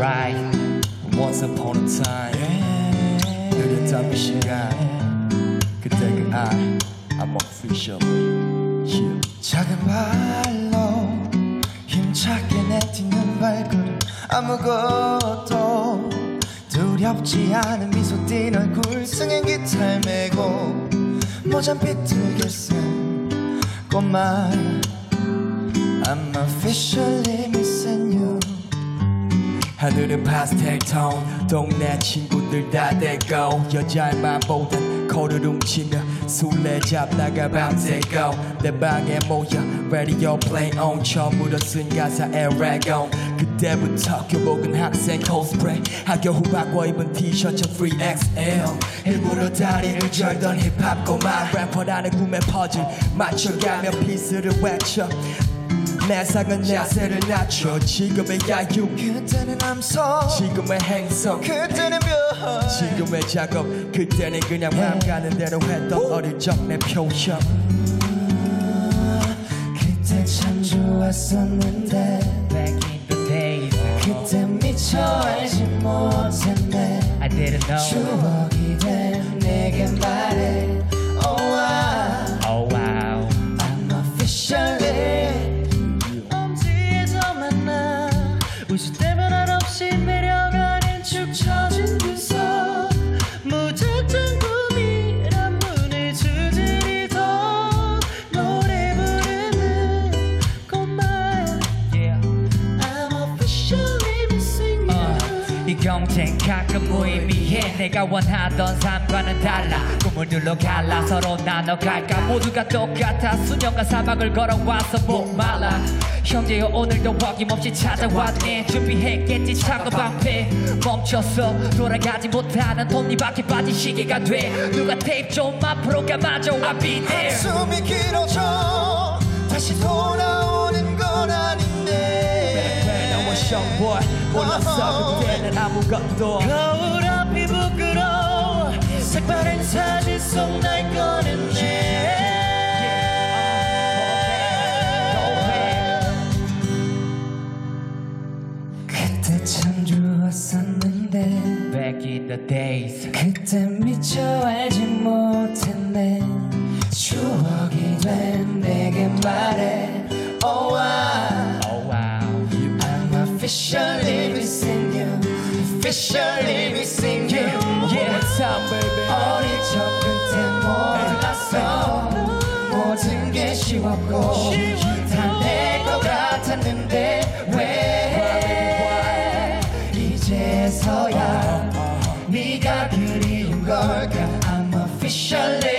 right. Once upon a time 느렸던 그 시간 그때 그 I'm official yeah. 작은 발로 힘차게 내딛는 발걸음 아무것도 두렵지 않은 미소 띤 얼굴 승인 기타를 메고 모잠 비뚤게 쓴 꽃말 I'm officially missing you 하늘은 파스텔 톤 동네 친구들 다 대고 여자만 보던 거를 훔치며 술래 잡다가 밤새고 내 방에 모여 radio play on 처음으로 쓴 가사에 rag on 그때부터 교복은 학생 코스프레이 학교 후바꿔 입은 티셔츠 3XL 일부러 다리를 절던 힙합 꼬마 래퍼라는 꿈에 퍼즐 맞춰가며 피스를 외쳐 내 상은 야세를 낮춰 지금의 야유 그때는 암석 지금의 행성 그때는 묘 지금의 작업 그때는 그냥 맘 가는 대로 했던 어릴 적 내 표현 그때 참 좋았었는데 Back in the days 그때 미처 알지 못했네 I didn't know 추억이 된 내게 말해 Oh wow Oh wow I'm officially 웃을 때면 한없이 매력아닌 축 처진 두 손 무작정 꿈이란 문을 두드리던 노래 부르는 꽃말 yeah. I'm officially missing you 이 경쟁 가끔 무의미해 내가 원하던 삶과는 달라 꿈을 둘러 갈라 서로 나눠갈까 모두가 똑같아 수년간 사막을 걸어와서 목말라 형제여 오늘도 어김없이 찾아왔네 준비했겠지 창고 방패 멈춰서 돌아가지 못하는 톱니바퀴 빠진 시계가 돼 누가 테이프 좀 앞으로 감아줘 I'll be there 숨이 길어져 다시 돌아오는 건 아닌데 너와 션보이 몰랐어 그때는 아무것도 거울 앞이 부끄러워 색바른 사진 속 날 꺼냈네 그때 참 좋았었는데 Back in the days 그때 미처 알지 못했네 추억이 된 내게 말해 Oh wow Oh wow I'm officially missing you Officially missing you Yeah What's up baby 어릴 적 그때 몰랐어 모든 게 쉬웠고 다 내 것 같았는데 왜 이제서야 네가 그리운 걸까 I'm officially